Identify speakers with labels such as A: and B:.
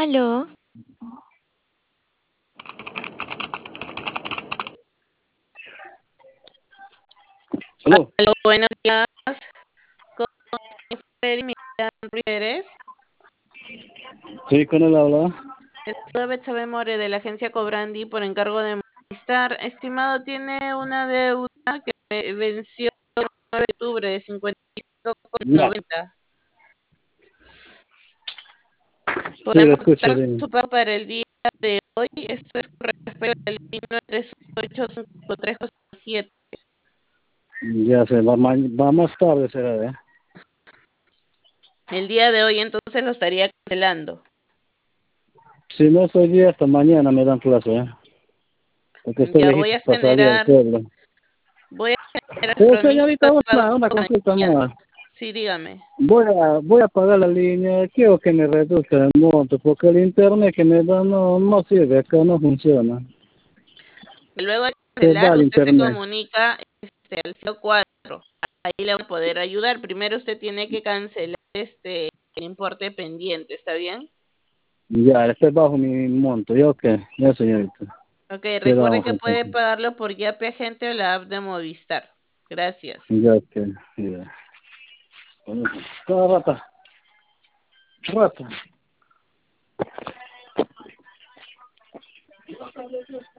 A: Aló,
B: Aló,
C: Aló, buenos días. Con Freddy Millán Pérez.
B: sí, con él habla.
C: Estoy Betsabe More de la agencia Cobrandi por encargo de Movistar. Estimado, tiene una deuda que venció el 9 de octubre de
B: Ya,
C: 55,90.
B: sí, lo
C: Podemos
B: escucho,
C: dar
B: dime.
C: su pago para el día de hoy. Esto es con respecto al línea 388-5347.
B: Ya se va, va más tarde, será, ¿eh?
C: El día de hoy entonces lo estaría cancelando.
B: Si no soy día, hasta mañana me dan clase, ¿eh? Porque estoy
C: Ya voy
B: lejitos
C: a
B: para salir al
C: generar,
B: pueblo.
C: voy a generar el
B: Pero
C: cronista
B: señorita,
C: de pago
B: una consulta
C: mañana.
B: más.
C: Sí, dígame.
B: Voy a pagar la línea, quiero que me reduzca el monto, porque el internet que me da no sirve, acá no funciona.
C: Luego de
B: Se va
C: cancelar,
B: el
C: usted se
B: internet.
C: comunica al 04. Ahí le voy a poder ayudar. Primero usted tiene que cancelar el importe pendiente, ¿está bien?
B: Ya, estoy bajo mi monto, ¿ya ok? Ya, señorita.
C: Ok, recuerde
B: Quedamos
C: que puede
B: entonces.
C: pagarlo por Yape Agente o la app de Movistar. Gracias.
B: Ya, ok. Ya. Cada rata. Rata.